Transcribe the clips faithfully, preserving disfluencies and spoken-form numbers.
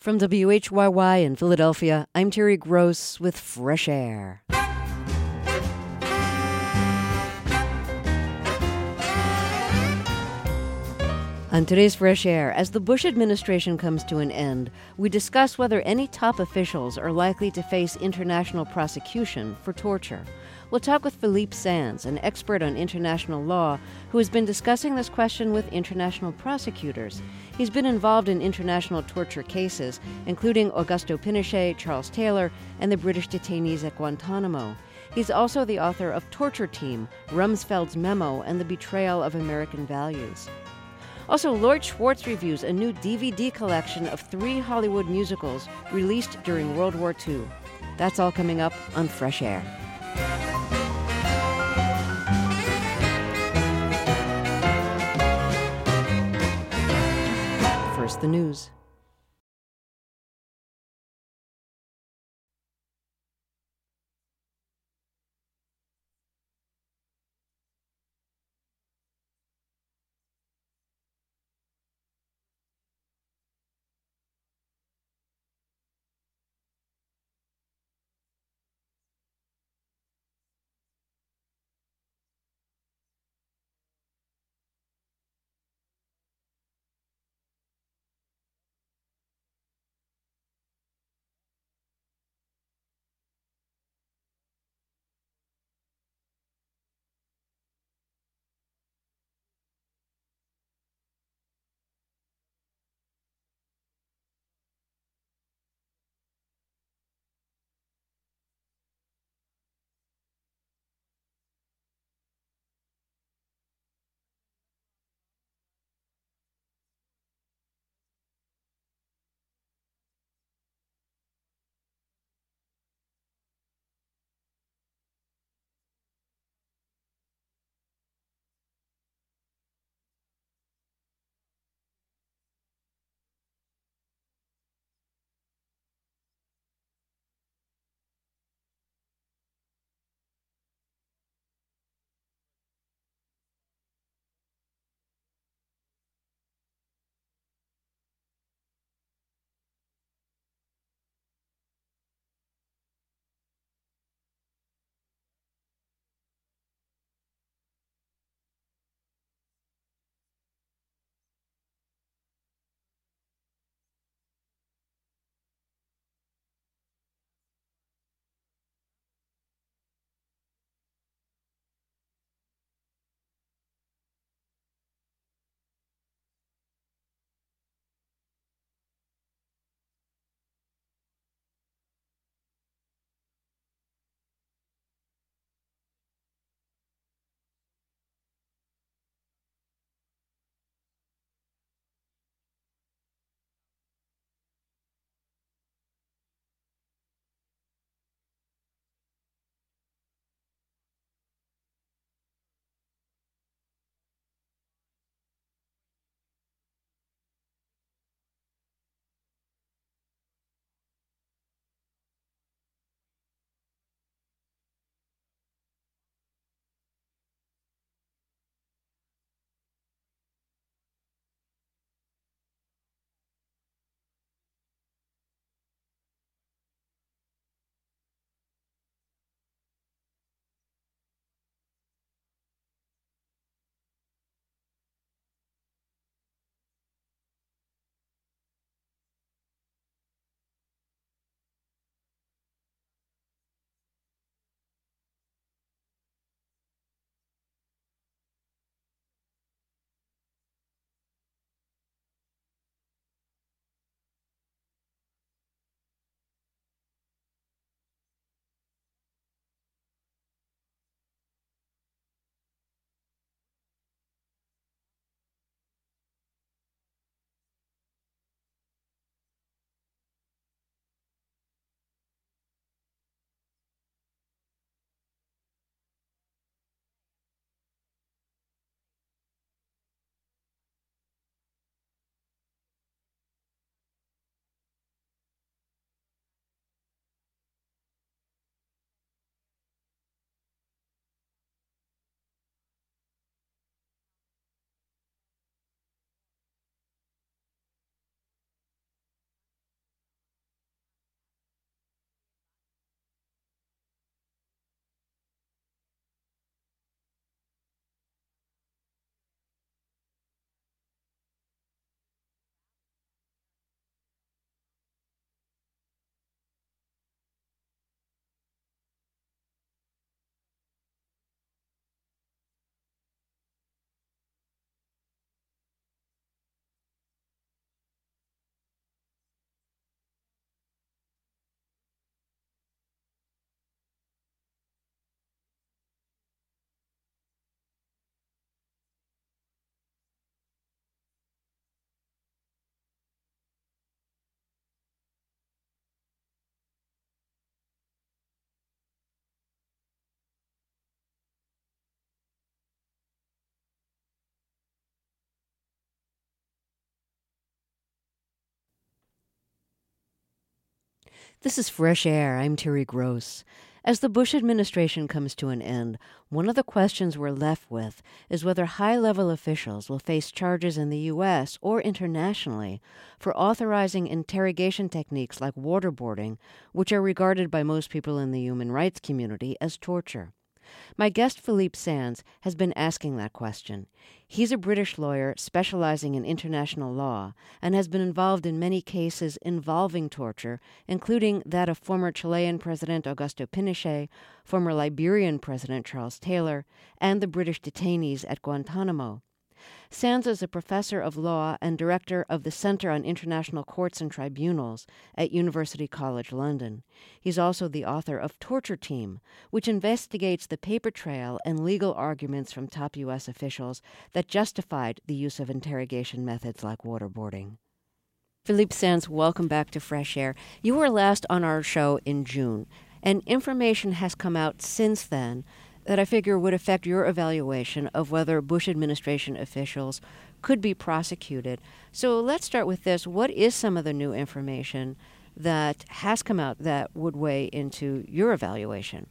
From W H Y Y in Philadelphia, I'm Terry Gross with Fresh Air. On today's Fresh Air, as the Bush administration comes to an end, we discuss whether any top officials are likely to face international prosecution for torture. We'll talk with Philippe Sands, an expert on international law, who has been discussing this question with international prosecutors. He's been involved in international torture cases, including Augusto Pinochet, Charles Taylor, and the British detainees at Guantanamo. He's also the author of Torture Team, Rumsfeld's Memo, and the Betrayal of American Values. Also, Lloyd Schwartz reviews a new D V D collection of three Hollywood musicals released during World War Two. That's all coming up on Fresh Air. First, the news. This is Fresh Air. I'm Terry Gross. As the Bush administration comes to an end, one of the questions we're left with is whether high-level officials will face charges in the U S or internationally for authorizing interrogation techniques like waterboarding, which are regarded by most people in the human rights community as torture. My guest, Philippe Sands, has been asking that question. He's a British lawyer specializing in international law and has been involved in many cases involving torture, including that of former Chilean President Augusto Pinochet, former Liberian President Charles Taylor, and the British detainees at Guantanamo. Sands is a professor of law and director of the Center on International Courts and Tribunals at University College London. He's also the author of Torture Team, which investigates the paper trail and legal arguments from top U S officials that justified the use of interrogation methods like waterboarding. Philippe Sands, welcome back to Fresh Air. You were last on our show in June, and information has come out since then that I figure would affect your evaluation of whether Bush administration officials could be prosecuted. So let's start with this. What is some of the new information that has come out that would weigh into your evaluation?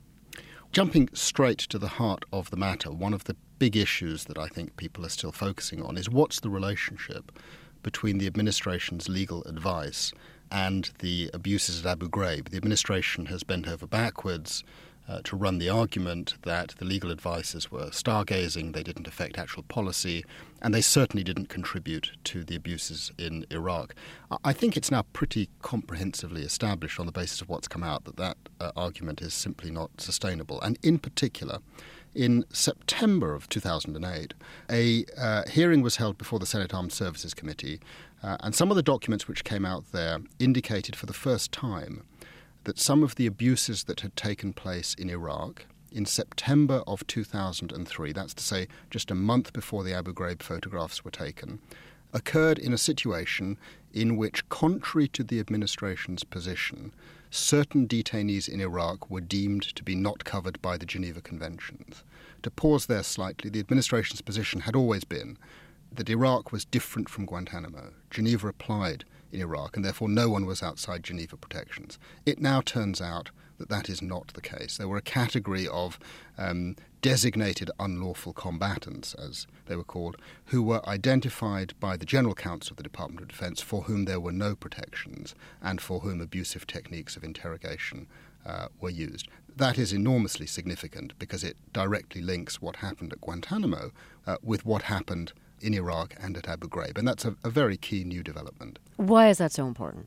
Jumping straight to the heart of the matter, one of the big issues that I think people are still focusing on is what's the relationship between the administration's legal advice and the abuses at Abu Ghraib. The administration has bent over backwards Uh, to run the argument that the legal advices were stargazing, they didn't affect actual policy, and they certainly didn't contribute to the abuses in Iraq. I think it's now pretty comprehensively established on the basis of what's come out that that uh, argument is simply not sustainable. And in particular, in September of two thousand eight, a uh, hearing was held before the Senate Armed Services Committee, uh, and some of the documents which came out there indicated for the first time that some of the abuses that had taken place in Iraq in September of two thousand three, that's to say just a month before the Abu Ghraib photographs were taken, occurred in a situation in which, contrary to the administration's position, certain detainees in Iraq were deemed to be not covered by the Geneva Conventions. To pause there slightly, the administration's position had always been that Iraq was different from Guantanamo. Geneva applied in Iraq, and therefore no one was outside Geneva protections. It now turns out that that is not the case. There were a category of um, designated unlawful combatants, as they were called, who were identified by the General Counsel of the Department of Defense for whom there were no protections and for whom abusive techniques of interrogation uh, were used. That is enormously significant because it directly links what happened at Guantanamo uh, with what happened in Iraq and at Abu Ghraib. And that's a, a very key new development. Why is that so important?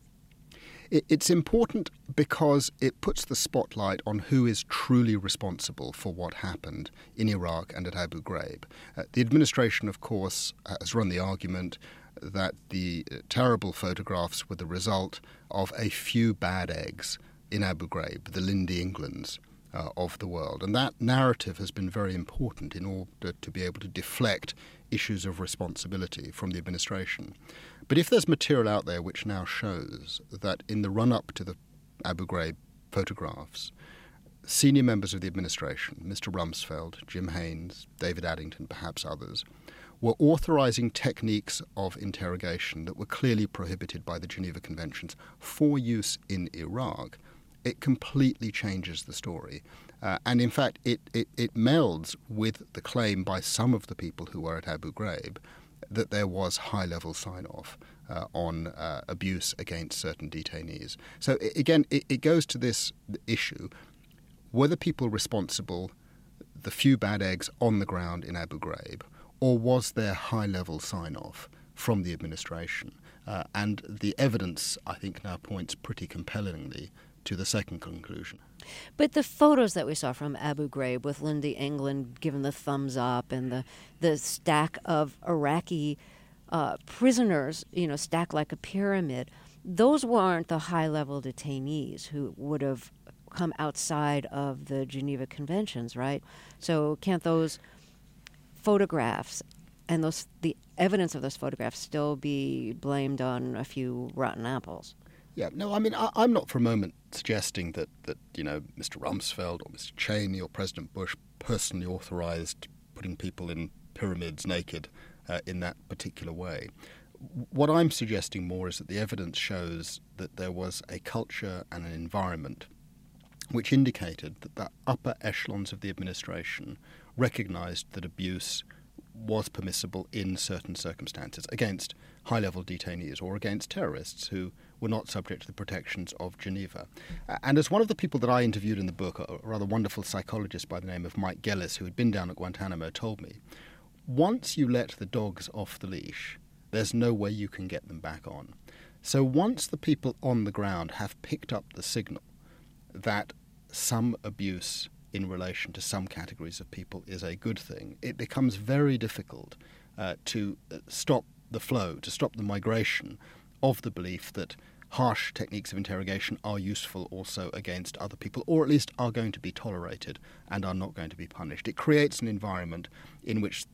It, it's important because it puts the spotlight on who is truly responsible for what happened in Iraq and at Abu Ghraib. Uh, the administration, of course, has run the argument that the uh, terrible photographs were the result of a few bad eggs in Abu Ghraib, the Lindy Englands uh, of the world. And that narrative has been very important in order to be able to deflect issues of responsibility from the administration. But if there's material out there which now shows that in the run-up to the Abu Ghraib photographs, senior members of the administration, Mister Rumsfeld, Jim Haynes, David Addington, perhaps others, were authorizing techniques of interrogation that were clearly prohibited by the Geneva Conventions for use in Iraq, it completely changes the story. Uh, and in fact, it, it, it melds with the claim by some of the people who were at Abu Ghraib that there was high-level sign-off uh, on uh, abuse against certain detainees. So it, again, it, it goes to this issue. Were the people responsible, the few bad eggs on the ground in Abu Ghraib, or was there high-level sign-off from the administration? Uh, and the evidence, I think, now points pretty compellingly to the second conclusion. But the photos that we saw from Abu Ghraib with Lindy England giving the thumbs up and the, the stack of Iraqi uh, prisoners, you know, stacked like a pyramid, those weren't the high-level detainees who would have come outside of the Geneva Conventions, right? So can't those photographs and those the evidence of those photographs still be blamed on a few rotten apples? Yeah, no, I mean, I, I'm not for a moment suggesting that, that, you know, Mister Rumsfeld or Mister Cheney or President Bush personally authorized putting people in pyramids naked uh, in that particular way. what I'm suggesting more is that the evidence shows that there was a culture and an environment which indicated that the upper echelons of the administration recognised that abuse was permissible in certain circumstances against high-level detainees or against terrorists who were not subject to the protections of Geneva. And as one of the people that I interviewed in the book, a rather wonderful psychologist by the name of Mike Gellis, who had been down at Guantanamo, told me, once you let the dogs off the leash, there's no way you can get them back on. So once the people on the ground have picked up the signal that some abuse in relation to some categories of people is a good thing, it becomes very difficult uh, to stop the flow, to stop the migration of the belief that harsh techniques of interrogation are useful also against other people, or at least are going to be tolerated and are not going to be punished. It creates an environment in which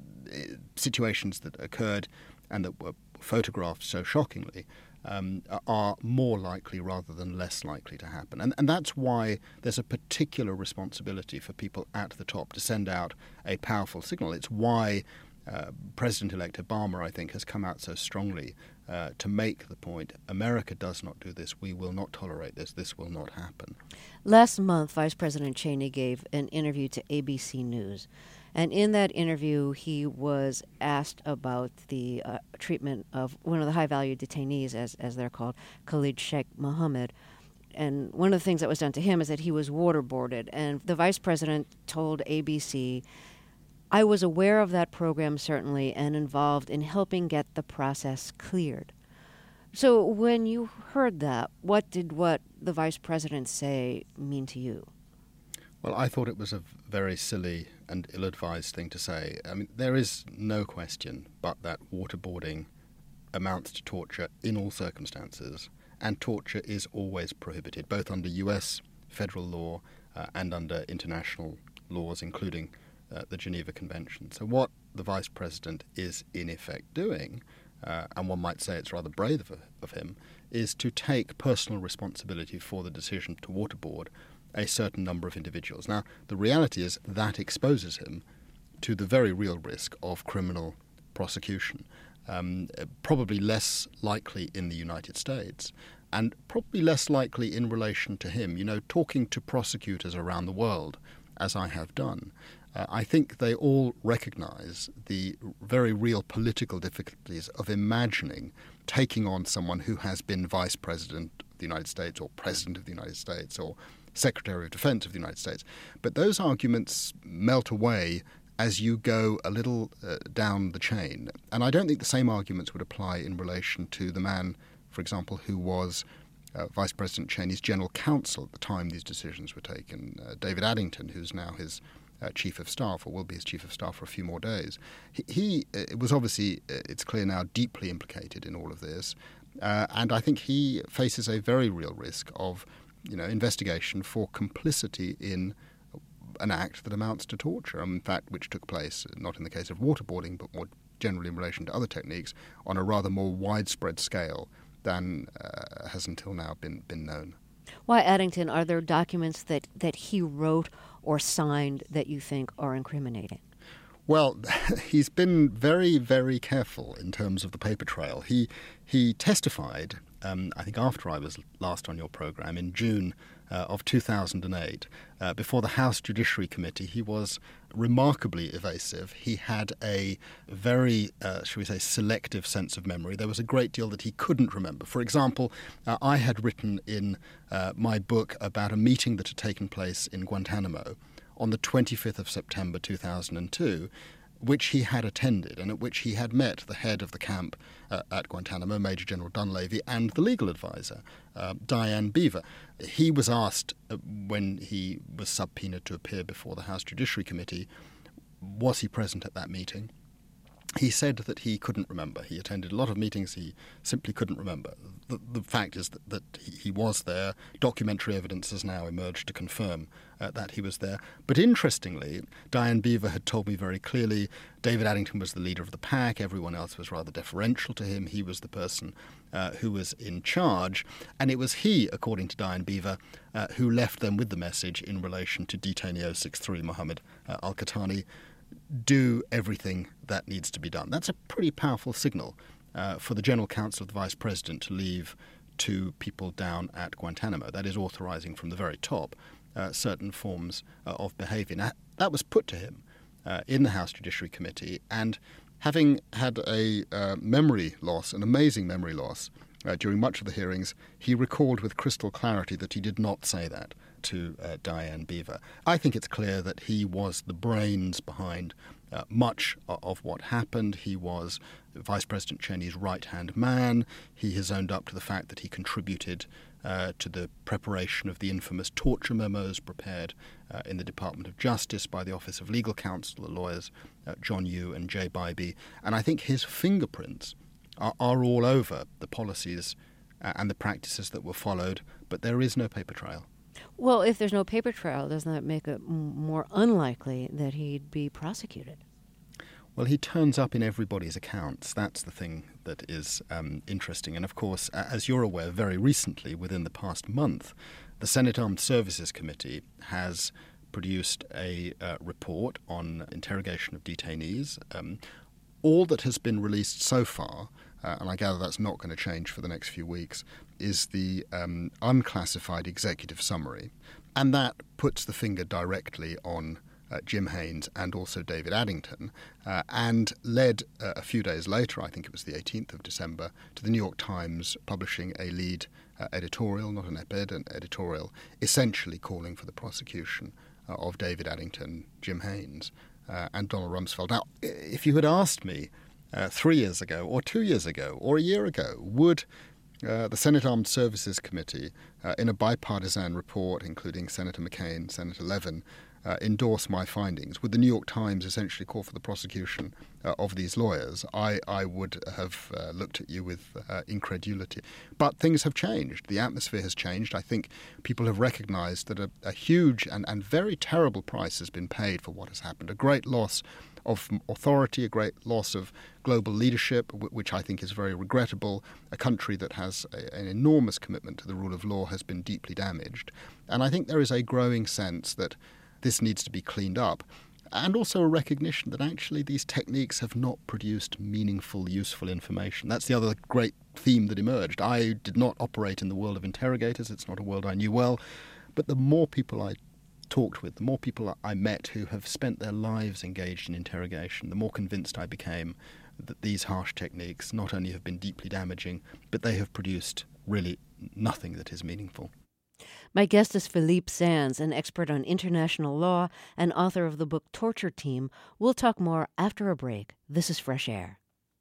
situations that occurred and that were photographed so shockingly um, are more likely rather than less likely to happen. And, and that's why there's a particular responsibility for people at the top to send out a powerful signal. It's why uh, President-elect Obama, I think, has come out so strongly uh, to make the point, America does not do this, we will not tolerate this, this will not happen. Last month, Vice President Cheney gave an interview to A B C News. And in that interview, he was asked about the uh, treatment of one of the high-value detainees, as as they're called, Khalid Sheikh Mohammed. And one of the things that was done to him is that he was waterboarded. And the vice president told A B C, I was aware of that program, certainly, and involved in helping get the process cleared. So when you heard that, what did what the vice president say mean to you? Well, I thought it was a very silly and ill-advised thing to say. I mean, there is no question but that waterboarding amounts to torture in all circumstances, and torture is always prohibited, both under U S federal law uh, and under international laws, including uh, the Geneva Convention. So what the Vice President is in effect doing, uh, and one might say it's rather brave of, of him, is to take personal responsibility for the decision to waterboard a certain number of individuals. Now, the reality is that exposes him to the very real risk of criminal prosecution, um, probably less likely in the United States, and probably less likely in relation to him. You know, talking to prosecutors around the world, as I have done, uh, I think they all recognize the very real political difficulties of imagining taking on someone who has been Vice President of the United States or President of the United States or Secretary of Defense of the United States. But those arguments melt away as you go a little uh, down the chain. And I don't think the same arguments would apply in relation to the man, for example, who was uh, Vice President Cheney's general counsel at the time these decisions were taken, uh, David Addington, who's now his uh, chief of staff, or will be his chief of staff for a few more days. He, he uh, was obviously, uh, it's clear now, deeply implicated in all of this. Uh, and I think he faces a very real risk of you know, investigation for complicity in an act that amounts to torture, in fact, which took place, not in the case of waterboarding, but more generally in relation to other techniques, on a rather more widespread scale than uh, has until now been, been known. Why, Addington, are there documents that, that he wrote or signed that you think are incriminating? Well, he's been very, very careful in terms of the paper trail. He he testified, um, I think after I was last on your program, in June uh, of two thousand eight, uh, before the House Judiciary Committee. He was remarkably evasive. He had a very, uh, shall we say, selective sense of memory. There was a great deal that he couldn't remember. For example, uh, I had written in uh, my book about a meeting that had taken place in Guantanamo on the twenty-fifth of September two thousand two, which he had attended and at which he had met the head of the camp uh, at Guantanamo, Major General Dunleavy, and the legal advisor, uh, Diane Beaver. He was asked uh, when he was subpoenaed to appear before the House Judiciary Committee, was he present at that meeting? He said that he couldn't remember. He attended a lot of meetings. He simply couldn't remember. The, the fact is that, that he, he was there. Documentary evidence has now emerged to confirm uh, that he was there. But interestingly, Diane Beaver had told me very clearly David Addington was the leader of the pack. Everyone else was rather deferential to him. He was the person uh, who was in charge. And it was he, according to Diane Beaver, uh, who left them with the message in relation to detainee oh six three Mohammed uh, al-Qahtani. Do everything that needs to be done. That's a pretty powerful signal uh, for the General Counsel of the Vice President to leave two people down at Guantanamo. That is authorizing from the very top uh, certain forms uh, of behavior. Now, that was put to him uh, in the House Judiciary Committee, and having had a uh, memory loss, an amazing memory loss, uh, during much of the hearings, he recalled with crystal clarity that he did not say that to uh, Diane Beaver. I think it's clear that he was the brains behind uh, much of what happened. He was Vice President Cheney's right-hand man. He has owned up to the fact that he contributed uh, to the preparation of the infamous torture memos prepared uh, in the Department of Justice by the Office of Legal Counsel, the lawyers uh, John Yoo and Jay Bybee. And I think his fingerprints are, are all over the policies uh, and the practices that were followed, but there is no paper trail. Well, if there's no paper trail, doesn't that make it m- more unlikely that he'd be prosecuted? Well, he turns up in everybody's accounts. That's the thing that is um, interesting. And of course, as you're aware, very recently, within the past month, the Senate Armed Services Committee has produced a uh, report on interrogation of detainees. Um, all that has been released so far, uh, and I gather that's not going to change for the next few weeks, is the um, unclassified executive summary. And that puts the finger directly on Uh, Jim Haynes and also David Addington, uh, and led uh, a few days later, I think it was the eighteenth of December, to the New York Times publishing a lead uh, editorial, not an op-ed, an editorial, essentially calling for the prosecution uh, of David Addington, Jim Haynes, uh, and Donald Rumsfeld. Now, if you had asked me uh, three years ago, or two years ago, or a year ago, would Uh, the Senate Armed Services Committee, uh, in a bipartisan report, including Senator McCain, Senator Levin, uh, endorse my findings, would the New York Times essentially call for the prosecution uh, of these lawyers, I, I would have uh, looked at you with uh, incredulity. But things have changed. The atmosphere has changed. I think people have recognized that a, a huge and, and very terrible price has been paid for what has happened, a great loss of authority, a great loss of global leadership, which I think is very regrettable. A country that has a, an enormous commitment to the rule of law has been deeply damaged. And I think there is a growing sense that this needs to be cleaned up, and also a recognition that actually these techniques have not produced meaningful, useful information. That's the other great theme that emerged. I did not operate in the world of interrogators. It's not a world I knew well. But the more people I talked with, the more people I met who have spent their lives engaged in interrogation, the more convinced I became that these harsh techniques not only have been deeply damaging, but they have produced really nothing that is meaningful. My guest is Philippe Sands, an expert on international law and author of the book Torture Team. We'll talk more after a break. This is Fresh Air.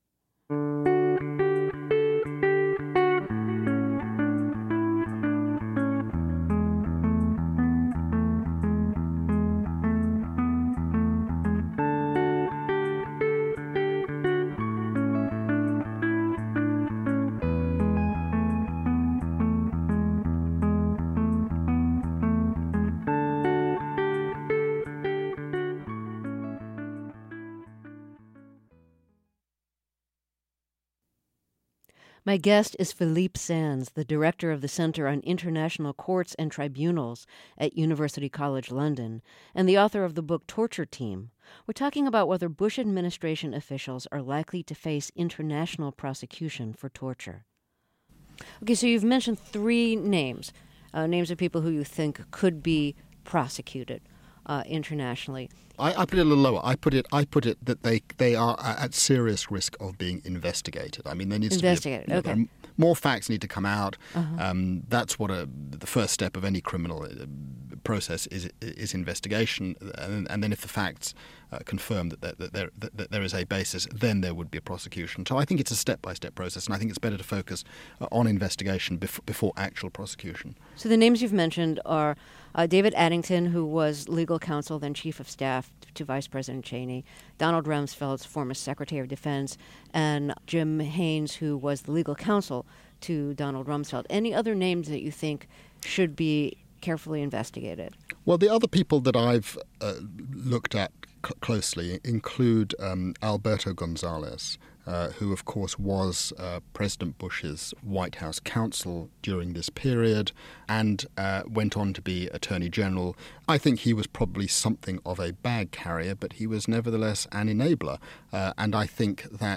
My guest is Philippe Sands, the director of the Center on International Courts and Tribunals at University College London, and the author of the book Torture Team. We're talking about whether Bush administration officials are likely to face international prosecution for torture. Okay, so you've mentioned three names, uh, names of people who you think could be prosecuted uh, internationally. I, I put it a little lower. I put it. I put it that they they are at serious risk of being investigated. I mean, there needs investigated. to be a, okay. more facts need to come out. Uh-huh. Um, that's what a, the first step of any criminal process is is investigation, and, and then if the facts uh, confirm that there, that, there, that there is a basis, then there would be a prosecution. So I think it's a step-by-step process, and I think it's better to focus uh, on investigation bef- before actual prosecution. So the names you've mentioned are uh, David Addington, who was legal counsel, then chief of staff to Vice President Cheney, Donald Rumsfeld's former Secretary of Defense, and Jim Haynes, who was the legal counsel to Donald Rumsfeld. Any other names that you think should be carefully investigated? Well, the other people that I've uh, looked at c- closely include um, Alberto Gonzales, uh, who, of course, was uh, President Bush's White House counsel during this period and uh, went on to be Attorney General. I think he was probably something of a bag carrier, but he was nevertheless an enabler. Uh, and I think that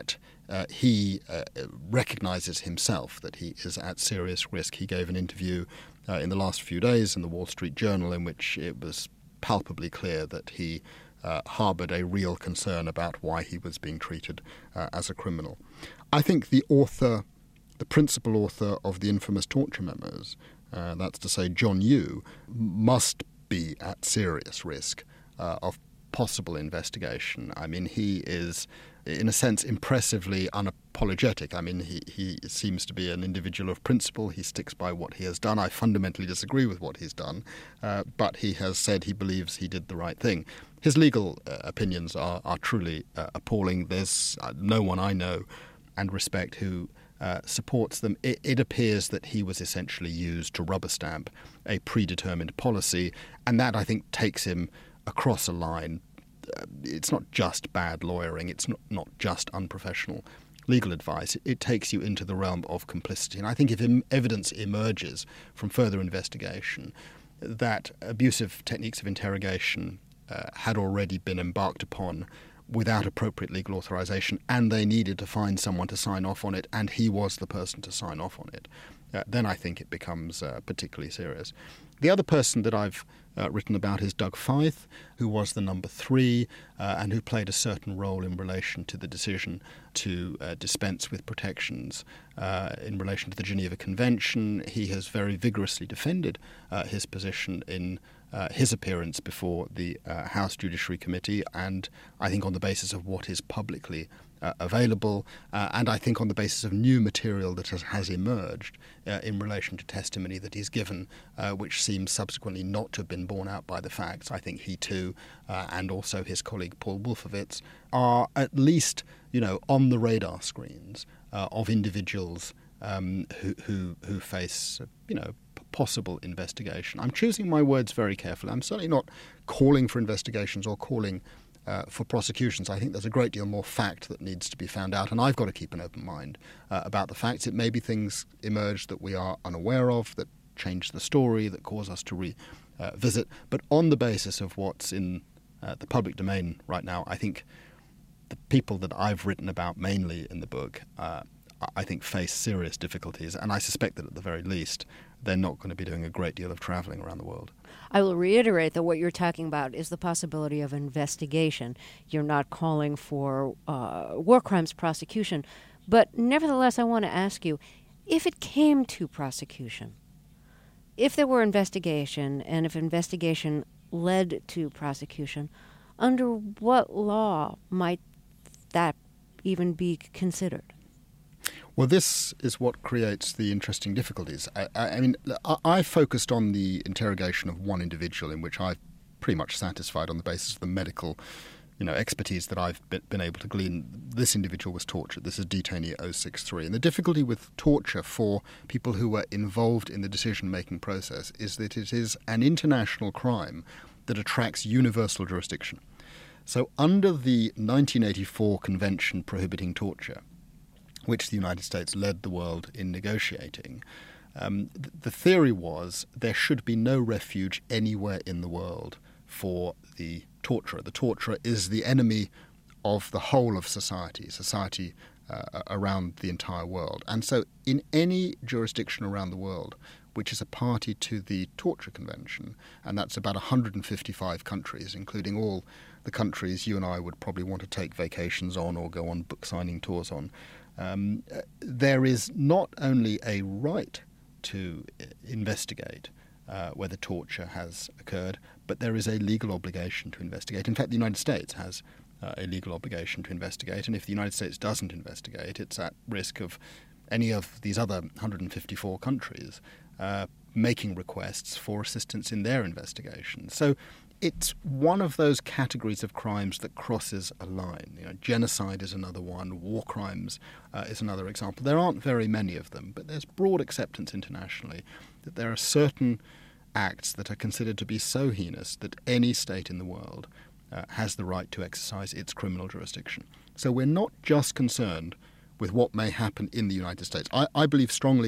uh, he uh, recognizes himself that he is at serious risk. He gave an interview uh, in the last few days in the Wall Street Journal in which it was palpably clear that he uh, harbored a real concern about why he was being treated uh, as a criminal. I think the author, the principal author of the infamous torture memos, uh, that's to say John Yoo, must be at serious risk uh, of possible investigation. I mean, he is, in a sense, impressively unapologetic. I mean, he, he seems to be an individual of principle. He sticks by what he has done. I fundamentally disagree with what he's done, uh, but he has said he believes he did the right thing. His legal uh, opinions are, are truly uh, appalling. There's uh, no one I know and respect who uh, supports them. It, it appears that he was essentially used to rubber stamp a predetermined policy, and that, I think, takes him across a line. Uh, it's not just bad lawyering, it's not, not just unprofessional legal advice. It, it takes you into the realm of complicity. And I think if im- evidence emerges from further investigation that abusive techniques of interrogation uh, had already been embarked upon without appropriate legal authorization, and they needed to find someone to sign off on it, and he was the person to sign off on it, uh, then I think it becomes uh, particularly serious. The other person that I've uh, written about is Doug Feith, who was the number three uh, and who played a certain role in relation to the decision to uh, dispense with protections uh, in relation to the Geneva Convention. He has very vigorously defended uh, his position in uh, his appearance before the uh, House Judiciary Committee, and I think on the basis of what is publicly Uh, available, uh, and I think on the basis of new material that has, has emerged uh, in relation to testimony that he's given, uh, which seems subsequently not to have been borne out by the facts. I think he too, uh, and also his colleague Paul Wolfowitz, are at least, you know, on the radar screens uh, of individuals um, who, who who face, you know, p- possible investigation. I'm choosing my words very carefully. I'm certainly not calling for investigations or calling Uh, for prosecutions. I think there's a great deal more fact that needs to be found out, and I've got to keep an open mind uh, about the facts. It may be things emerge that we are unaware of, that change the story, that cause us to revisit. Uh, but on the basis of what's in uh, the public domain right now, I think the people that I've written about mainly in the book, uh, I think face serious difficulties, and I suspect that at the very least they're not going to be doing a great deal of travelling around the world. I will reiterate that what you're talking about is the possibility of investigation. You're not calling for uh, war crimes prosecution. But nevertheless, I want to ask you, if it came to prosecution, if there were investigation, and if investigation led to prosecution, under what law might that even be considered? Well, this is what creates the interesting difficulties. I, I, I mean, I, I focused on the interrogation of one individual in which I've pretty much satisfied on the basis of the medical, you know, expertise that I've been, been able to glean. This individual was tortured. This is detainee oh six three. And the difficulty with torture for people who were involved in the decision-making process is that it is an international crime that attracts universal jurisdiction. So under the nineteen eighty-four Convention prohibiting torture, which the United States led the world in negotiating, um, th- the theory was there should be no refuge anywhere in the world for the torturer. The torturer is the enemy of the whole of society, society uh, around the entire world. And so in any jurisdiction around the world which is a party to the Torture Convention, and that's about one hundred fifty-five countries, including all the countries you and I would probably want to take vacations on or go on book signing tours on, um, there is not only a right to investigate uh, whether torture has occurred, but there is a legal obligation to investigate. In fact, the United States has uh, a legal obligation to investigate, and if the United States doesn't investigate, it's at risk of any of these other one hundred fifty-four countries uh, making requests for assistance in their investigation. So it's one of those categories of crimes that crosses a line. You know, genocide is another one, war crimes uh, is another example. There aren't very many of them, but there's broad acceptance internationally that there are certain acts that are considered to be so heinous that any state in the world uh, has the right to exercise its criminal jurisdiction. So we're not just concerned with what may happen in the United States. I, I believe strongly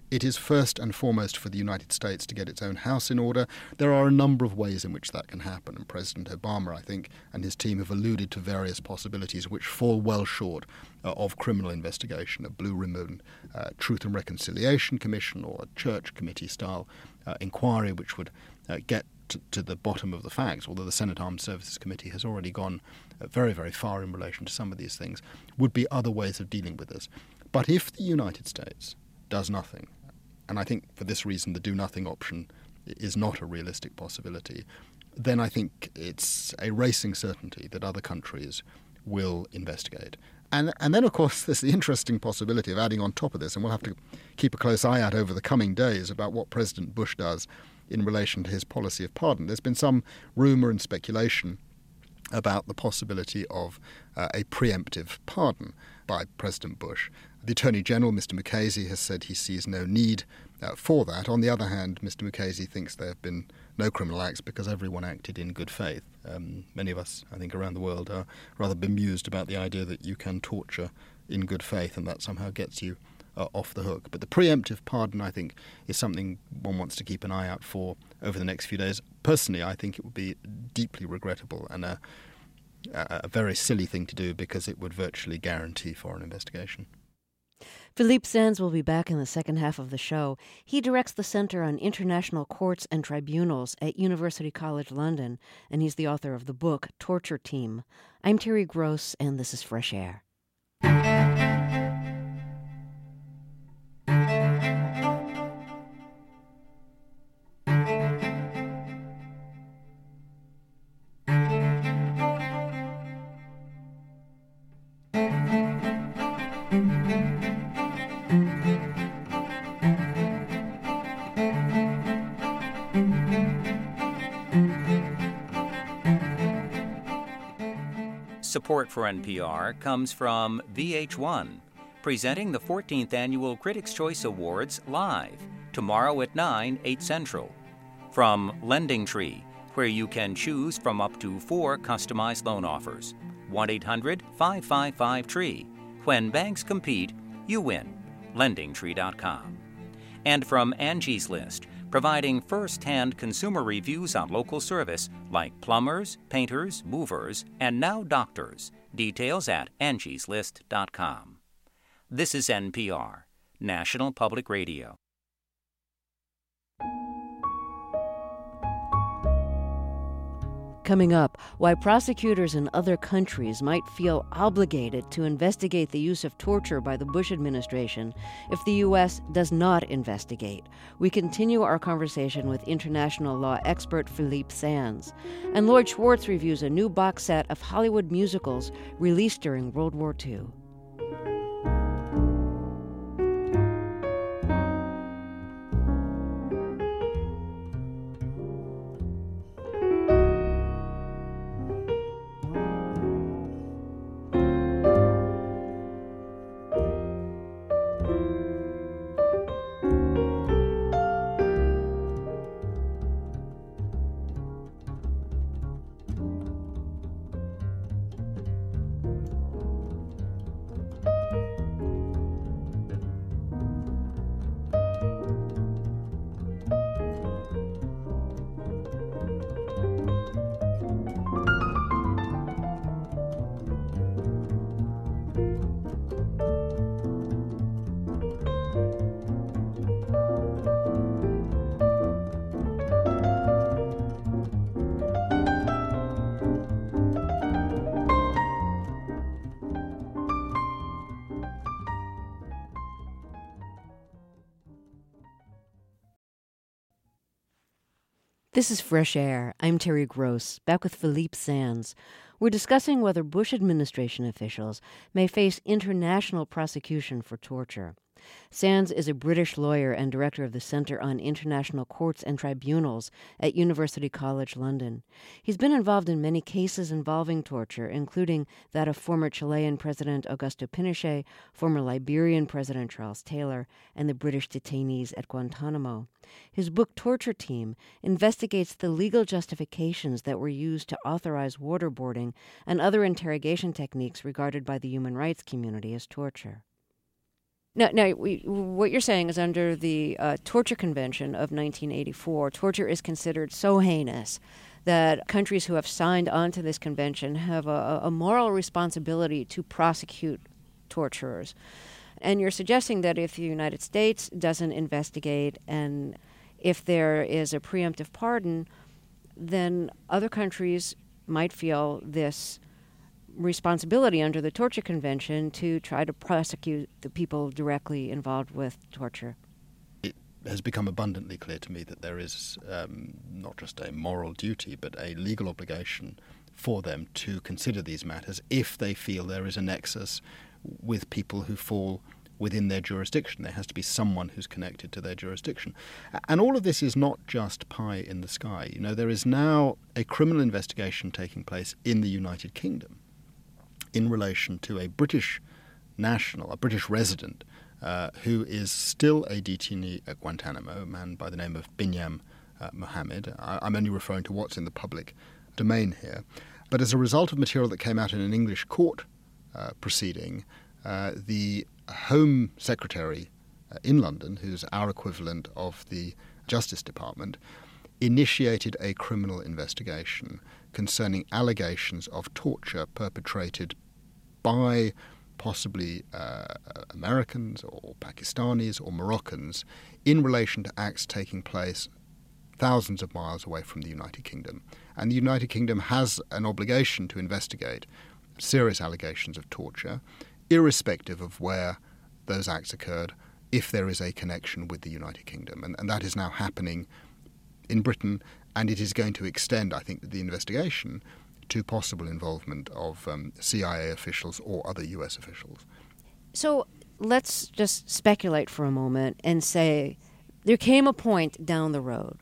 It is first and foremost for the United States to get its own house in order. There are a number of ways in which that can happen, and President Obama, I think, and his team have alluded to various possibilities which fall well short uh, of criminal investigation, a Blue Ribbon uh, Truth and Reconciliation Commission or a church committee-style uh, inquiry which would uh, get to, to the bottom of the facts, although the Senate Armed Services Committee has already gone uh, very, very far in relation to some of these things, would be other ways of dealing with this. But if the United States does nothing, and I think for this reason the do-nothing option is not a realistic possibility, then I think it's a racing certainty that other countries will investigate. And and then, of course, there's the interesting possibility of adding on top of this, and we'll have to keep a close eye out over the coming days about what President Bush does in relation to his policy of pardon. There's been some rumour and speculation about the possibility of uh, a preemptive pardon by President Bush. The Attorney General, Mister Mukasey, has said he sees no need uh, for that. On the other hand, Mister Mukasey thinks there have been no criminal acts because everyone acted in good faith. Um, many of us, I think, around the world are rather bemused about the idea that you can torture in good faith and that somehow gets you uh, off the hook. But the preemptive pardon, I think, is something one wants to keep an eye out for over the next few days. Personally, I think it would be deeply regrettable and a, a very silly thing to do because it would virtually guarantee foreign investigation. Philippe Sands will be back in the second half of the show. He directs the Center on International Courts and Tribunals at University College London, and he's the author of the book Torture Team. I'm Terry Gross, and this is Fresh Air. Support for N P R comes from V H one, presenting the fourteenth Annual Critics' Choice Awards live, tomorrow at nine, eight Central. From Lending Tree, where you can choose from up to four customized loan offers. one eight hundred five five five tree. When banks compete, you win. lending tree dot com. And from Angie's List, providing first-hand consumer reviews on local service like plumbers, painters, movers, and now doctors. Details at angies list dot com. This is N P R, National Public Radio. Coming up, why prosecutors in other countries might feel obligated to investigate the use of torture by the Bush administration if the U S does not investigate. We continue our conversation with international law expert Philippe Sands. And Lloyd Schwartz reviews a new box set of Hollywood musicals released during World War Two. This is Fresh Air. I'm Terry Gross, back with Philippe Sands. We're discussing whether Bush administration officials may face international prosecution for torture. Sands is a British lawyer and director of the Center on International Courts and Tribunals at University College London. He's been involved in many cases involving torture, including that of former Chilean President Augusto Pinochet, former Liberian President Charles Taylor, and the British detainees at Guantanamo. His book, Torture Team, investigates the legal justifications that were used to authorize waterboarding and other interrogation techniques regarded by the human rights community as torture. Now, now we, what you're saying is under the uh, Torture Convention of nineteen eighty-four, torture is considered so heinous that countries who have signed onto this convention have a, a moral responsibility to prosecute torturers. And you're suggesting that if the United States doesn't investigate and if there is a preemptive pardon, then other countries might feel this responsibility under the Torture Convention to try to prosecute the people directly involved with torture. It has become abundantly clear to me that there is um, not just a moral duty, but a legal obligation for them to consider these matters if they feel there is a nexus with people who fall within their jurisdiction. There has to be someone who's connected to their jurisdiction. And all of this is not just pie in the sky. You know, there is now a criminal investigation taking place in the United Kingdom in relation to a British national, a British resident, uh, who is still a detainee at Guantanamo, a man by the name of Binyam uh, Mohammed. I, I'm only referring to what's in the public domain here. But as a result of material that came out in an English court uh, proceeding, uh, the Home Secretary uh, in London, who's our equivalent of the Justice Department, initiated a criminal investigation concerning allegations of torture perpetrated by possibly uh, Americans or Pakistanis or Moroccans in relation to acts taking place thousands of miles away from the United Kingdom. And the United Kingdom has an obligation to investigate serious allegations of torture, irrespective of where those acts occurred, if there is a connection with the United Kingdom. And, and that is now happening in Britain, and it is going to extend, I think, the investigation to possible involvement of um, C I A officials or other U S officials. So let's just speculate for a moment and say there came a point down the road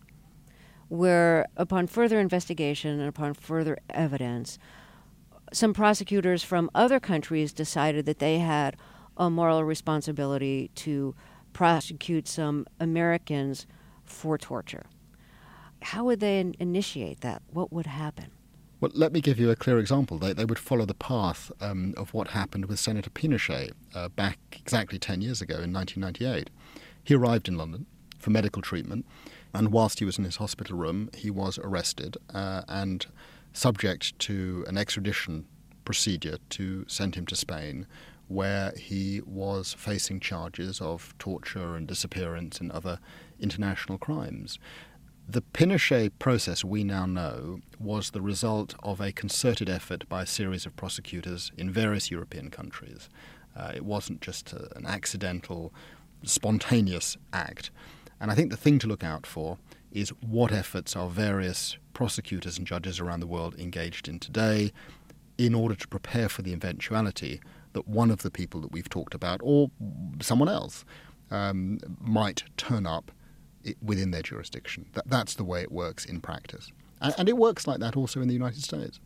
where, upon further investigation and upon further evidence, some prosecutors from other countries decided that they had a moral responsibility to prosecute some Americans for torture. How would they in- initiate that? What would happen? Well, let me give you a clear example. They, they would follow the path um, of what happened with Senator Pinochet uh, back exactly ten years ago in nineteen ninety-eight. He arrived in London for medical treatment, and whilst he was in his hospital room, he was arrested uh, and subject to an extradition procedure to send him to Spain, where he was facing charges of torture and disappearance and other international crimes. The Pinochet process, we now know, was the result of a concerted effort by a series of prosecutors in various European countries. Uh, it wasn't just a, an accidental, spontaneous act. And I think the thing to look out for is what efforts are various prosecutors and judges around the world engaged in today in order to prepare for the eventuality that one of the people that we've talked about, or someone else, um, might turn up within their jurisdiction. That, that's the way it works in practice. And, and it works like that also in the United States.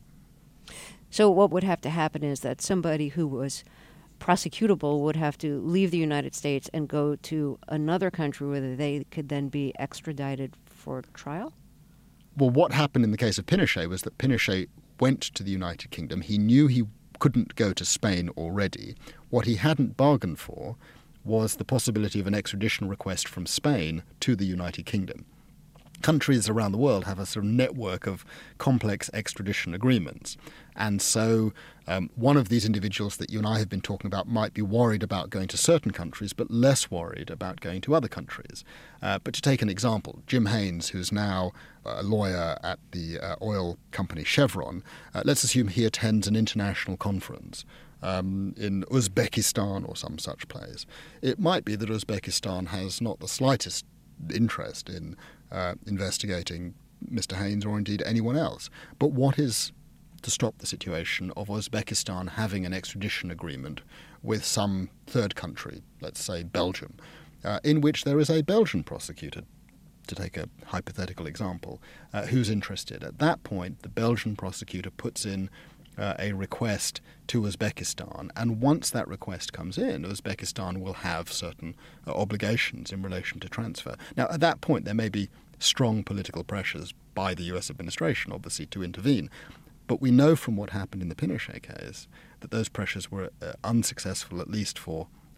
So what would have to happen is that somebody who was prosecutable would have to leave the United States and go to another country where they could then be extradited for trial? Well, what happened in the case of Pinochet was that Pinochet went to the United Kingdom. He knew he couldn't go to Spain already. What he hadn't bargained for was the possibility of an extradition request from Spain to the United Kingdom. Countries around the world have a sort of network of complex extradition agreements. And so um, one of these individuals that you and I have been talking about might be worried about going to certain countries, but less worried about going to other countries. Uh, but to take an example, Jim Haynes, who's now a lawyer at the uh, oil company Chevron, uh, let's assume he attends an international conference Um, in Uzbekistan or some such place. It might be that Uzbekistan has not the slightest interest in uh, investigating Mister Haynes or indeed anyone else. But what is to stop the situation of Uzbekistan having an extradition agreement with some third country, let's say Belgium, uh, in which there is a Belgian prosecutor, to take a hypothetical example, uh, who's interested? At that point, the Belgian prosecutor puts in Uh, a request to Uzbekistan, and once that request comes in, Uzbekistan will have certain uh, obligations in relation to transfer. Now, at that point, there may be strong political pressures by the U S administration, obviously, to intervene. But we know from what happened in the Pinochet case that those pressures were uh, unsuccessful, at least for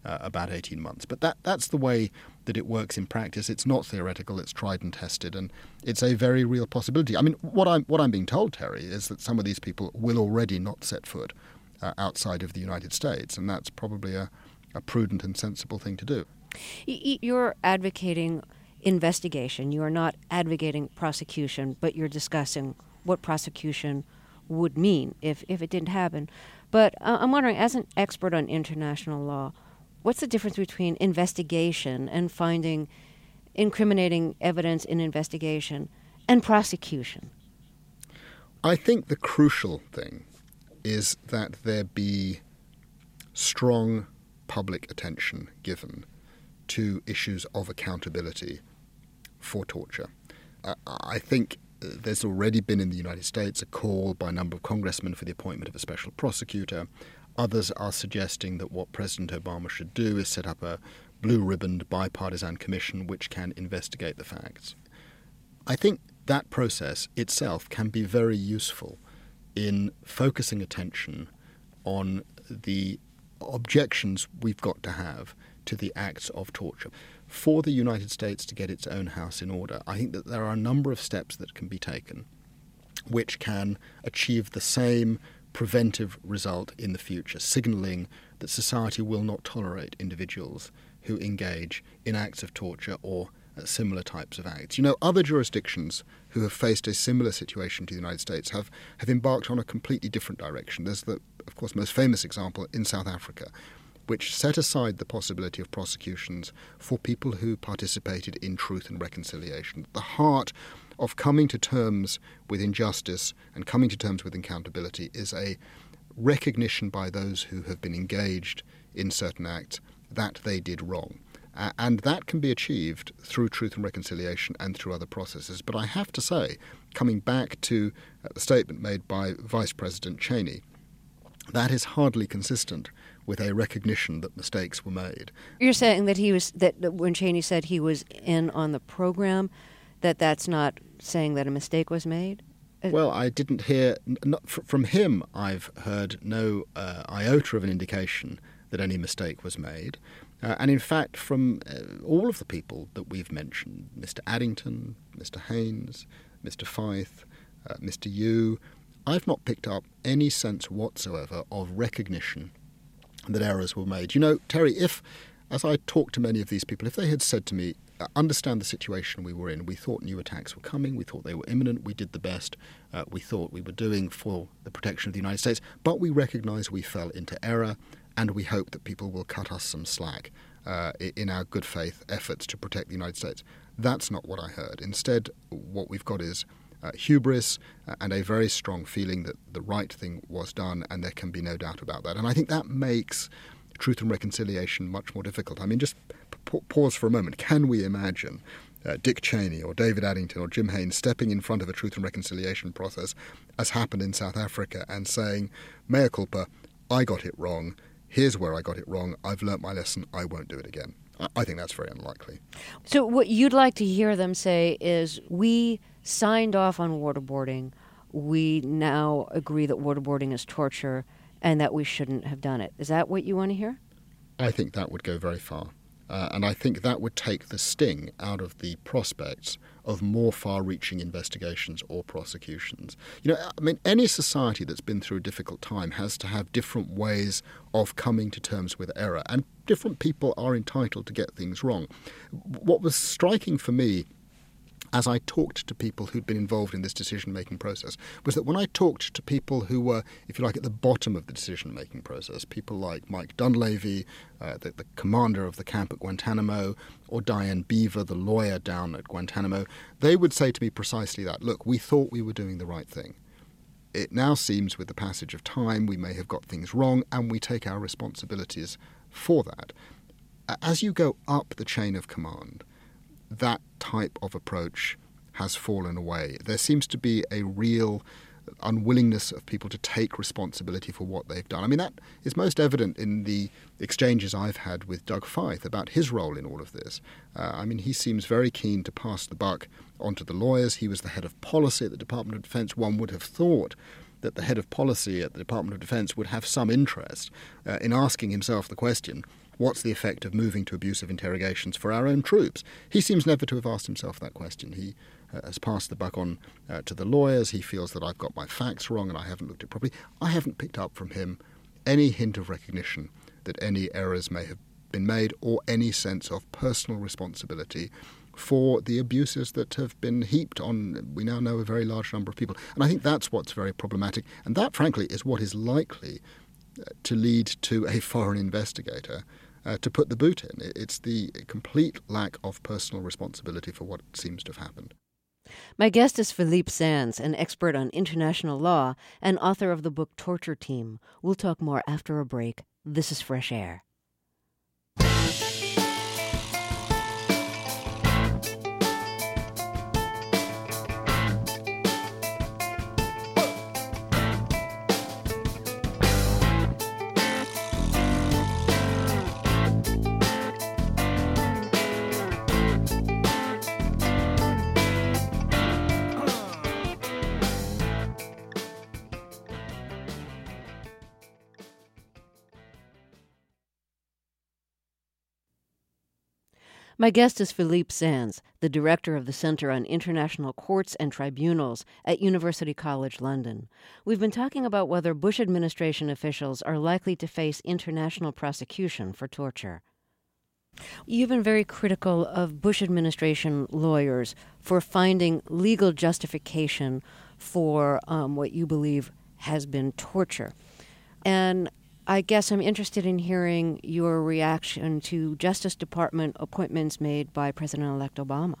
uh, about eighteen months. But that that's the way that it works in practice. It's not theoretical, it's tried and tested, and it's a very real possibility. I mean, what I'm, what I'm being told, Terry, is that some of these people will already not set foot uh, outside of the United States, and that's probably a, a prudent and sensible thing to do. You're advocating investigation. You are not advocating prosecution, but you're discussing what prosecution would mean if, if it didn't happen. But uh, I'm wondering, as an expert on international law, what's the difference between investigation and finding incriminating evidence in investigation and prosecution? I think the crucial thing is that there be strong public attention given to issues of accountability for torture. Uh, I think there's already been in the United States a call by a number of congressmen for the appointment of a special prosecutor. Others are suggesting that what President Obama should do is set up a blue-ribboned bipartisan commission which can investigate the facts. I think that process itself can be very useful in focusing attention on the objections we've got to have to the acts of torture. For the United States to get its own house in order, I think that there are a number of steps that can be taken which can achieve the same preventive result in the future, signalling that society will not tolerate individuals who engage in acts of torture or uh, similar types of acts. You know, other jurisdictions who have faced a similar situation to the United States have, have embarked on a completely different direction. There's the, of course, most famous example in South Africa, which set aside the possibility of prosecutions for people who participated in truth and reconciliation. The heart of coming to terms with injustice and coming to terms with accountability is a recognition by those who have been engaged in certain acts that they did wrong. Uh, and that can be achieved through truth and reconciliation and through other processes. But I have to say, coming back to uh, the statement made by Vice President Cheney, that is hardly consistent with a recognition that mistakes were made. You're saying that he was that when Cheney said he was in on the program, that that's not saying that a mistake was made? Well, I didn't hear not, from him. I've heard no uh, iota of an indication that any mistake was made, uh, and in fact, from uh, all of the people that we've mentioned, Mister Addington, Mister Haynes, Mister Fife, uh, Mister Yu, I've not picked up any sense whatsoever of recognition that errors were made. You know, Terry, if, as I talked to many of these people, if they had said to me, understand the situation we were in, we thought new attacks were coming, we thought they were imminent, we did the best uh, we thought we were doing for the protection of the United States, but we recognise we fell into error and we hope that people will cut us some slack uh, in our good faith efforts to protect the United States. That's not what I heard. Instead, what we've got is Uh, hubris uh, and a very strong feeling that the right thing was done, and there can be no doubt about that. And I think that makes truth and reconciliation much more difficult. I mean, just p- pause for a moment. Can we imagine uh, Dick Cheney or David Addington or Jim Haynes stepping in front of a truth and reconciliation process, as happened in South Africa, and saying, mea culpa, I got it wrong, here's where I got it wrong, I've learnt my lesson, I won't do it again? I, I think that's very unlikely. So what you'd like to hear them say is, we signed off on waterboarding, we now agree that waterboarding is torture and that we shouldn't have done it. Is that what you want to hear? I think that would go very far. Uh, and I think that would take the sting out of the prospects of more far-reaching investigations or prosecutions. You know, I mean, any society that's been through a difficult time has to have different ways of coming to terms with error, and different people are entitled to get things wrong. What was striking for me as I talked to people who'd been involved in this decision-making process was that when I talked to people who were, if you like, at the bottom of the decision-making process, people like Mike Dunleavy, uh, the, the commander of the camp at Guantanamo, or Diane Beaver, the lawyer down at Guantanamo, they would say to me precisely that. Look, we thought we were doing the right thing. It now seems with the passage of time we may have got things wrong, and we take our responsibilities for that. As you go up the chain of command, that type of approach has fallen away. There seems to be a real unwillingness of people to take responsibility for what they've done. I mean, that is most evident in the exchanges I've had with Doug Feith about his role in all of this. Uh, I mean, he seems very keen to pass the buck onto the lawyers. He was the head of policy at the Department of Defense. One would have thought that the head of policy at the Department of Defense would have some interest uh, in asking himself the question, what's the effect of moving to abusive interrogations for our own troops? He seems never to have asked himself that question. He uh, has passed the buck on uh, to the lawyers. He feels that I've got my facts wrong and I haven't looked at it properly. I haven't picked up from him any hint of recognition that any errors may have been made or any sense of personal responsibility for the abuses that have been heaped on, we now know, a very large number of people. And I think that's what's very problematic. And that, frankly, is what is likely uh, to lead to a foreign investigator uh, to put the boot in. It's the complete lack of personal responsibility for what seems to have happened. My guest is Philippe Sands, an expert on international law and author of the book Torture Team. We'll talk more after a break. This is Fresh Air. My guest is Philippe Sands, the director of the Center on International Courts and Tribunals at University College London. We've been talking about whether Bush administration officials are likely to face international prosecution for torture. You've been very critical of Bush administration lawyers for finding legal justification for um, what you believe has been torture. And I guess I'm interested in hearing your reaction to Justice Department appointments made by President-elect Obama.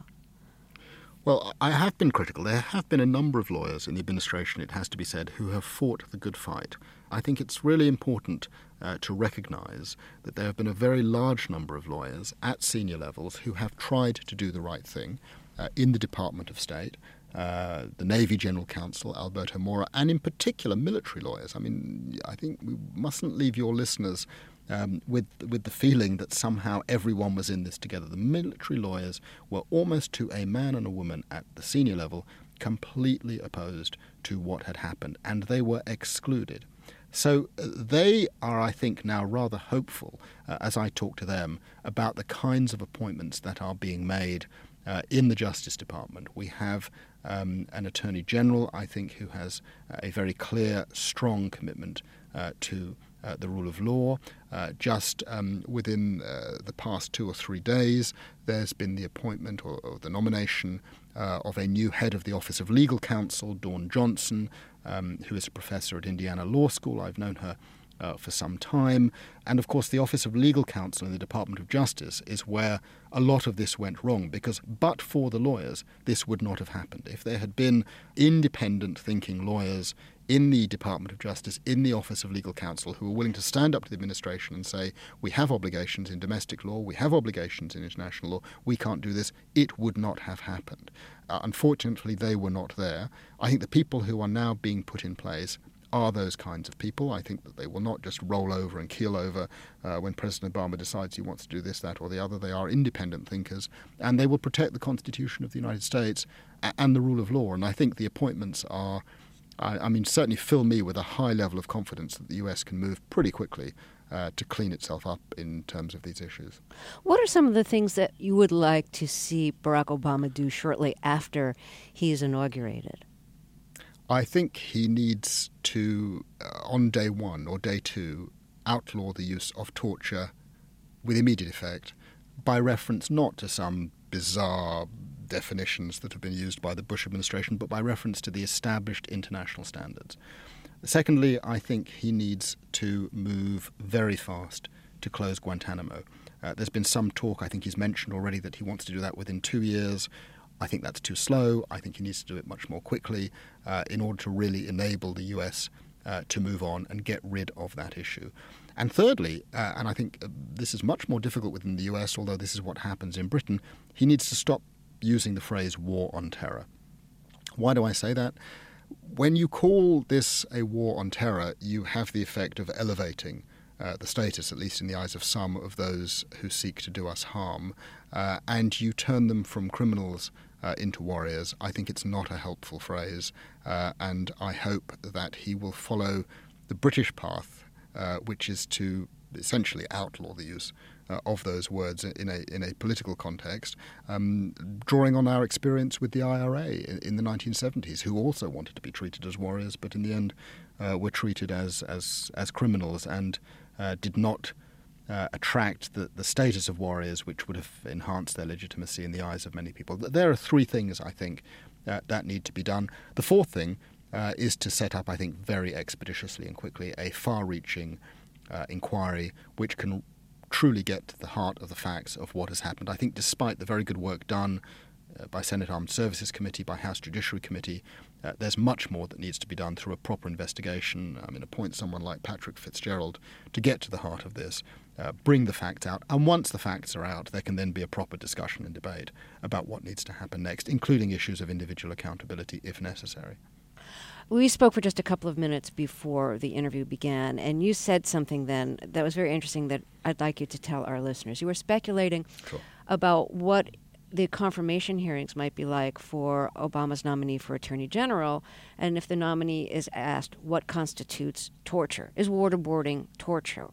Well, I have been critical. There have been a number of lawyers in the administration, it has to be said, who have fought the good fight. I think it's really important uh, to recognise that there have been a very large number of lawyers at senior levels who have tried to do the right thing uh, in the Department of State. Uh, the Navy General Counsel, Alberto Mora, and in particular military lawyers. I mean, I think we mustn't leave your listeners um, with with the feeling that somehow everyone was in this together. The military lawyers were almost to a man and a woman at the senior level completely opposed to what had happened, and they were excluded. So uh, they are, I think, now rather hopeful, uh, as I talk to them, about the kinds of appointments that are being made Uh, in the Justice Department. We have um, an Attorney General, I think, who has uh, a very clear, strong commitment uh, to uh, the rule of law. Uh, just um, within uh, the past two or three days, there's been the appointment or, or the nomination uh, of a new head of the Office of Legal Counsel, Dawn Johnson, um, who is a professor at Indiana Law School. I've known her Uh, for some time. And of course the Office of Legal Counsel in the Department of Justice is where a lot of this went wrong, because but for the lawyers this would not have happened. If there had been independent thinking lawyers in the Department of Justice, in the Office of Legal Counsel, who were willing to stand up to the administration and say, we have obligations in domestic law, we have obligations in international law, we can't do this, it would not have happened. Uh, unfortunately, they were not there. I think the people who are now being put in place are those kinds of people. I think that they will not just roll over and keel over uh, when President Obama decides he wants to do this, that, or the other. They are independent thinkers, and they will protect the Constitution of the United States and the rule of law. And I think the appointments are, I, I mean, certainly fill me with a high level of confidence that the U S can move pretty quickly uh, to clean itself up in terms of these issues. What are some of the things that you would like to see Barack Obama do shortly after he's inaugurated? I think he needs to, uh, on day one or day two, outlaw the use of torture with immediate effect by reference not to some bizarre definitions that have been used by the Bush administration, but by reference to the established international standards. Secondly, I think he needs to move very fast to close Guantanamo. Uh, there's been some talk, I think he's mentioned already, that he wants to do that within two years. I think that's too slow. I think he needs to do it much more quickly uh, in order to really enable the U S uh, to move on and get rid of that issue. And thirdly, uh, and I think uh, this is much more difficult within the U S, although this is what happens in Britain, he needs to stop using the phrase war on terror. Why do I say that? When you call this a war on terror, you have the effect of elevating uh, the status, at least in the eyes of some of those who seek to do us harm, uh, and you turn them from criminals uh, into warriors. I think it's not a helpful phrase, uh, and I hope that he will follow the British path, uh, which is to essentially outlaw the use uh, of those words in a in a political context, um, drawing on our experience with the I R A in, in the nineteen seventies, who also wanted to be treated as warriors, but in the end uh, were treated as as as criminals and uh, did not uh, attract the, the status of warriors, which would have enhanced their legitimacy in the eyes of many people. There are three things, I think, uh, that need to be done. The fourth thing uh, is to set up, I think, very expeditiously and quickly a far-reaching uh, inquiry which can truly get to the heart of the facts of what has happened. I think despite the very good work done uh, by Senate Armed Services Committee, by House Judiciary Committee, uh, there's much more that needs to be done through a proper investigation. I mean, appoint someone like Patrick Fitzgerald to get to the heart of this, uh, bring the facts out, and once the facts are out, there can then be a proper discussion and debate about what needs to happen next, including issues of individual accountability if necessary. We spoke for just a couple of minutes before the interview began, and you said something then that was very interesting that I'd like you to tell our listeners. You were speculating Sure. about what the confirmation hearings might be like for Obama's nominee for Attorney General, and if the nominee is asked what constitutes torture. Is waterboarding torture?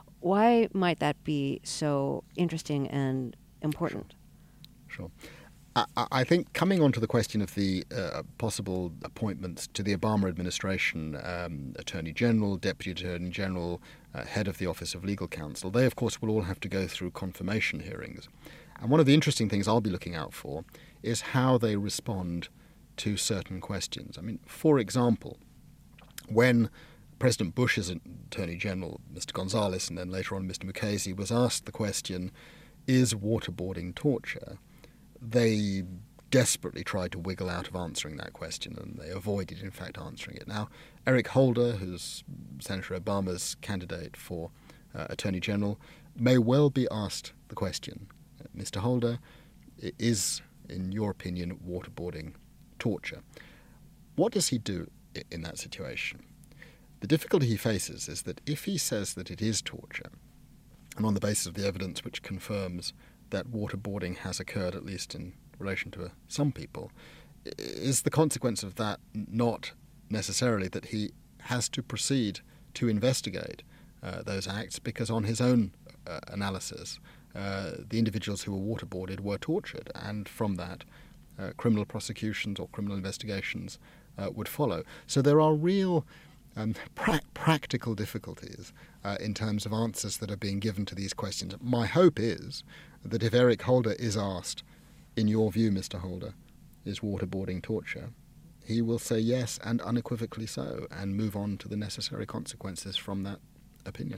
Why might that be so interesting and important? Sure. I, I think coming on to the question of the uh, possible appointments to the Obama administration, um, Attorney General, Deputy Attorney General, uh, Head of the Office of Legal Counsel, they, of course, will all have to go through confirmation hearings. And one of the interesting things I'll be looking out for is how they respond to certain questions. I mean, for example, when President Bush's Attorney General, Mister Gonzales, and then later on Mister Mukasey, was asked the question, is waterboarding torture? They desperately tried to wiggle out of answering that question, and they avoided, in fact, answering it. Now, Eric Holder, who's Senator Obama's candidate for uh, Attorney General, may well be asked the question, Mister Holder, is, in your opinion, waterboarding torture? What does he do in that situation? The difficulty he faces is that if he says that it is torture, and on the basis of the evidence which confirms that waterboarding has occurred, at least in relation to uh, some people, is the consequence of that not necessarily that he has to proceed to investigate uh, those acts, because on his own uh, analysis, uh, the individuals who were waterboarded were tortured, and from that, uh, criminal prosecutions or criminal investigations uh, would follow. So there are real um, pra- practical difficulties uh, in terms of answers that are being given to these questions. My hope is that if Eric Holder is asked, in your view, Mister Holder, is waterboarding torture, he will say yes, and unequivocally so, and move on to the necessary consequences from that opinion.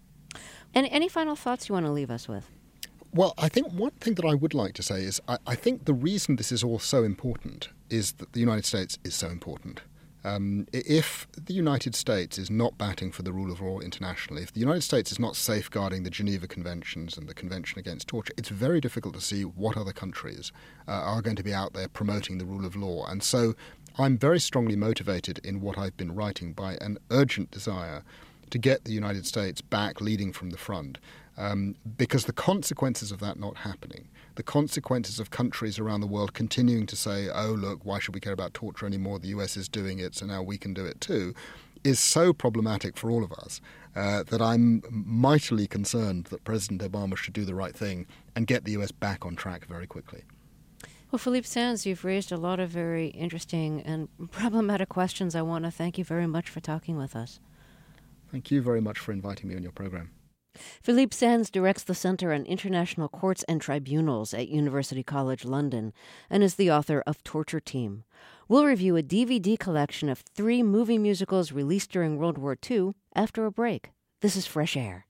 And any final thoughts you want to leave us with? Well, I think one thing that I would like to say is I, I think the reason this is all so important is that the United States is so important. Um, if the United States is not batting for the rule of law internationally, if the United States is not safeguarding the Geneva Conventions and the Convention Against Torture, it's very difficult to see what other countries uh, are going to be out there promoting the rule of law. And so I'm very strongly motivated in what I've been writing by an urgent desire to get the United States back leading from the front, um, because the consequences of that not happening, the consequences of countries around the world continuing to say, oh, look, why should we care about torture anymore? The U S is doing it, so now we can do it too, is so problematic for all of us uh, that I'm mightily concerned that President Obama should do the right thing and get the U S back on track very quickly. Well, Philippe Sands, you've raised a lot of very interesting and problematic questions. I want to thank you very much for talking with us. Thank you very much for inviting me on your program. Philippe Sands directs the Center on International Courts and Tribunals at University College London and is the author of Torture Team. We'll review a D V D collection of three movie musicals released during World War Two after a break. This is Fresh Air.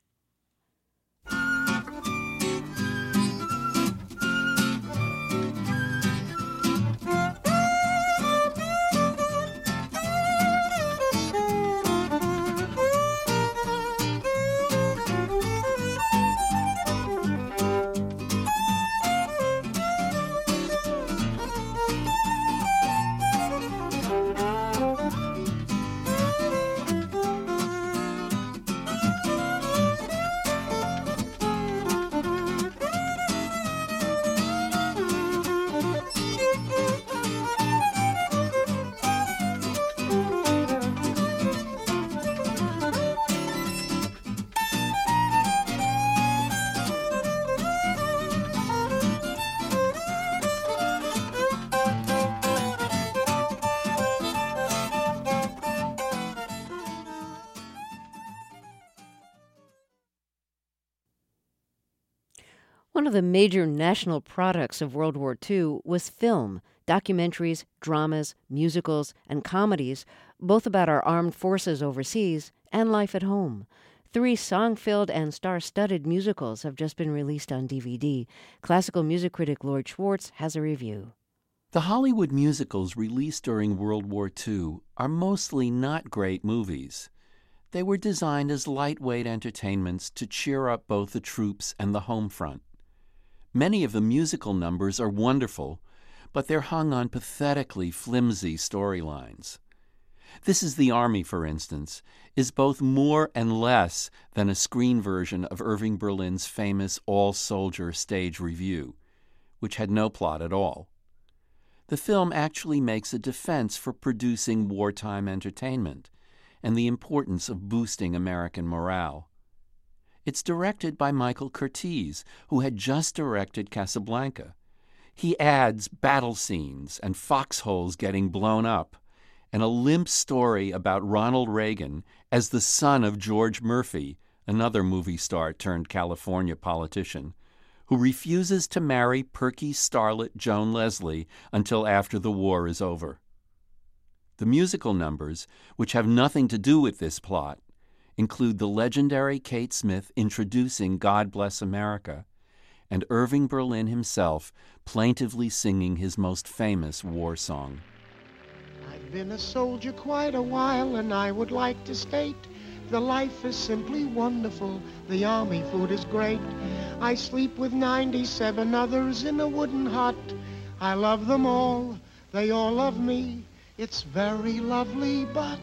One of the major national products of World War Two was film, documentaries, dramas, musicals, and comedies, both about our armed forces overseas and life at home. Three song-filled and star-studded musicals have just been released on D V D. Classical music critic Lloyd Schwartz has a review. The Hollywood musicals released during World War Two are mostly not great movies. They were designed as lightweight entertainments to cheer up both the troops and the home front. Many of the musical numbers are wonderful, but they're hung on pathetically flimsy storylines. This Is the Army, for instance, is both more and less than a screen version of Irving Berlin's famous all-soldier stage review, which had no plot at all. The film actually makes a defense for producing wartime entertainment and the importance of boosting American morale. It's directed by Michael Curtiz, who had just directed Casablanca. He adds battle scenes and foxholes getting blown up, and a limp story about Ronald Reagan as the son of George Murphy, another movie star turned California politician, who refuses to marry perky starlet Joan Leslie until after the war is over. The musical numbers, which have nothing to do with this plot, include the legendary Kate Smith introducing God Bless America, and Irving Berlin himself plaintively singing his most famous war song. I've been a soldier quite a while, and I would like to state the life is simply wonderful. The army food is great. I sleep with ninety-seven others in a wooden hut. I love them all. They all love me. It's very lovely, but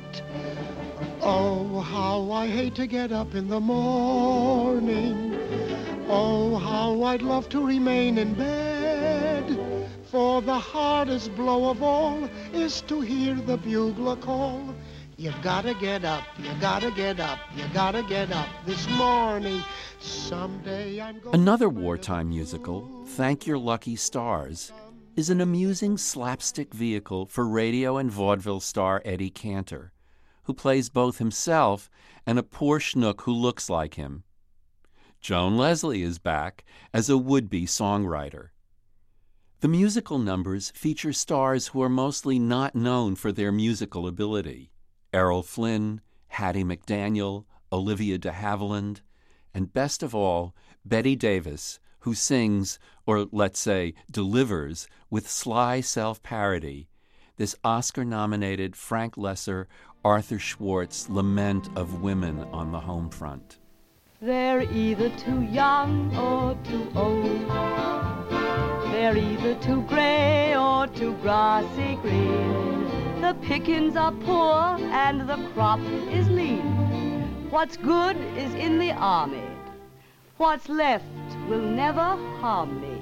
oh, how I hate to get up in the morning. Oh, how I'd love to remain in bed. For the hardest blow of all is to hear the bugler call. You gotta get up, you gotta get up, you gotta get up this morning. Someday I'm going. Another wartime musical, Thank Your Lucky Stars, is an amusing slapstick vehicle for radio and vaudeville star Eddie Cantor, who plays both himself and a poor schnook who looks like him. Joan Leslie is back as a would-be songwriter. The musical numbers feature stars who are mostly not known for their musical ability: Errol Flynn, Hattie McDaniel, Olivia de Havilland, and best of all, Bette Davis, who sings, or let's say delivers, with sly self-parody, this Oscar-nominated Frank Lesser, Arthur Schwartz lament of women on the home front. They're either too young or too old. They're either too gray or too grassy green. The pickings are poor and the crop is lean. What's good is in the army. What's left will never harm me.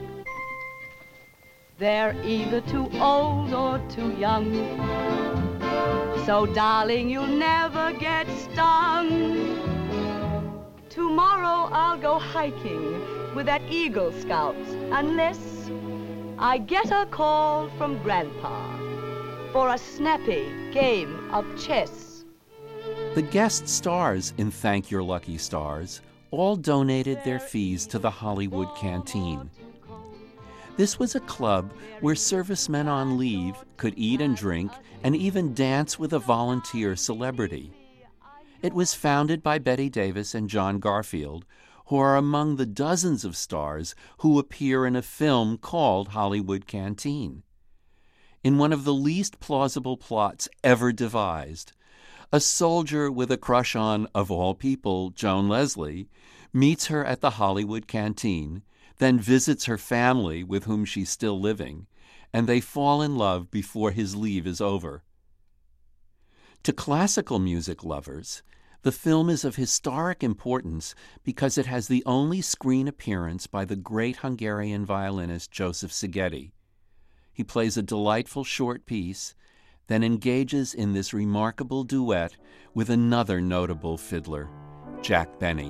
They're either too old or too young. So, darling, you'll never get stung. Tomorrow I'll go hiking with that Eagle Scout, unless I get a call from Grandpa for a snappy game of chess. The guest stars in Thank Your Lucky Stars all donated their fees to the Hollywood Canteen. This was a club where servicemen on leave could eat and drink and even dance with a volunteer celebrity. It was founded by Bette Davis and John Garfield, who are among the dozens of stars who appear in a film called Hollywood Canteen. In one of the least plausible plots ever devised, a soldier with a crush on, of all people, Joan Leslie, meets her at the Hollywood Canteen, then visits her family with whom she's still living, and they fall in love before his leave is over. To classical music lovers, the film is of historic importance because it has the only screen appearance by the great Hungarian violinist Joseph Szigeti. He plays a delightful short piece, then engages in this remarkable duet with another notable fiddler, Jack Benny.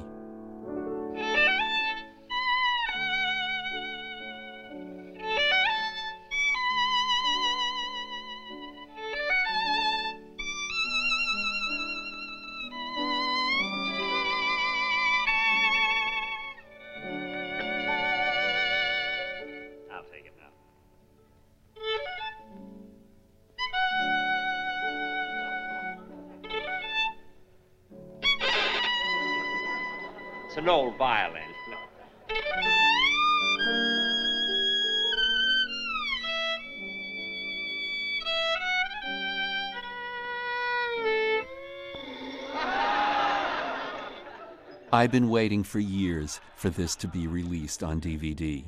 It's an old violin. I've been waiting for years for this to be released on D V D.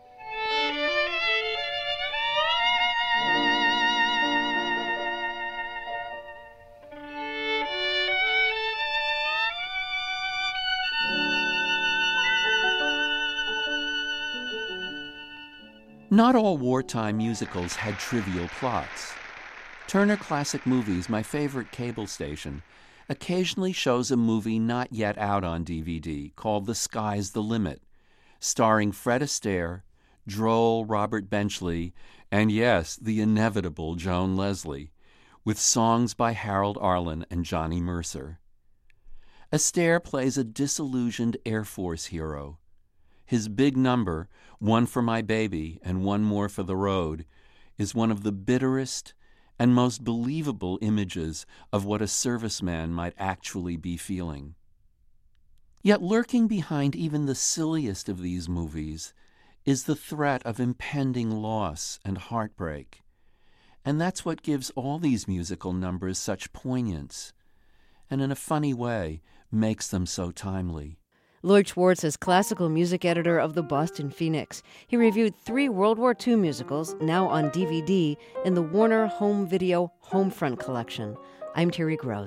Not all wartime musicals had trivial plots. Turner Classic Movies, my favorite cable station, occasionally shows a movie not yet out on D V D called The Sky's the Limit, starring Fred Astaire, droll Robert Benchley, and yes, the inevitable Joan Leslie, with songs by Harold Arlen and Johnny Mercer. Astaire plays a disillusioned Air Force hero. His big number, One for My Baby and One More for the Road, is one of the bitterest and most believable images of what a serviceman might actually be feeling. Yet lurking behind even the silliest of these movies is the threat of impending loss and heartbreak. And that's what gives all these musical numbers such poignance, and in a funny way makes them so timely. Lloyd Schwartz is classical music editor of the Boston Phoenix. He reviewed three World War Two musicals, now on D V D, in the Warner Home Video Homefront collection. I'm Terry Gross.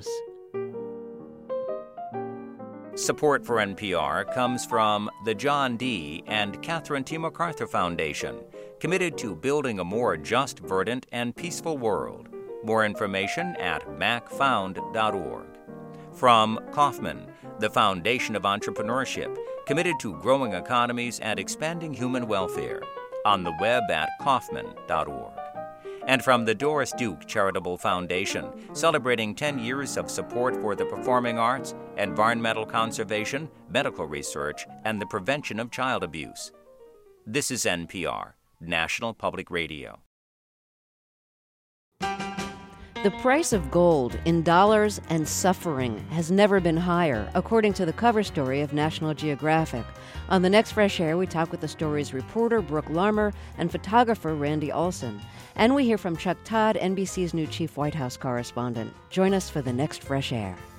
Support for N P R comes from the John D. and Catherine T. MacArthur Foundation, committed to building a more just, verdant, and peaceful world. More information at mac found dot org. From Kauffman, the Foundation of Entrepreneurship, committed to growing economies and expanding human welfare, on the web at kauffman dot org. And from the Doris Duke Charitable Foundation, celebrating ten years of support for the performing arts, environmental conservation, medical research, and the prevention of child abuse. This is N P R, National Public Radio. The price of gold in dollars and suffering has never been higher, according to the cover story of National Geographic. On the next Fresh Air, we talk with the story's reporter, Brooke Larmer, and photographer, Randy Olson. And we hear from Chuck Todd, N B C's new chief White House correspondent. Join us for the next Fresh Air.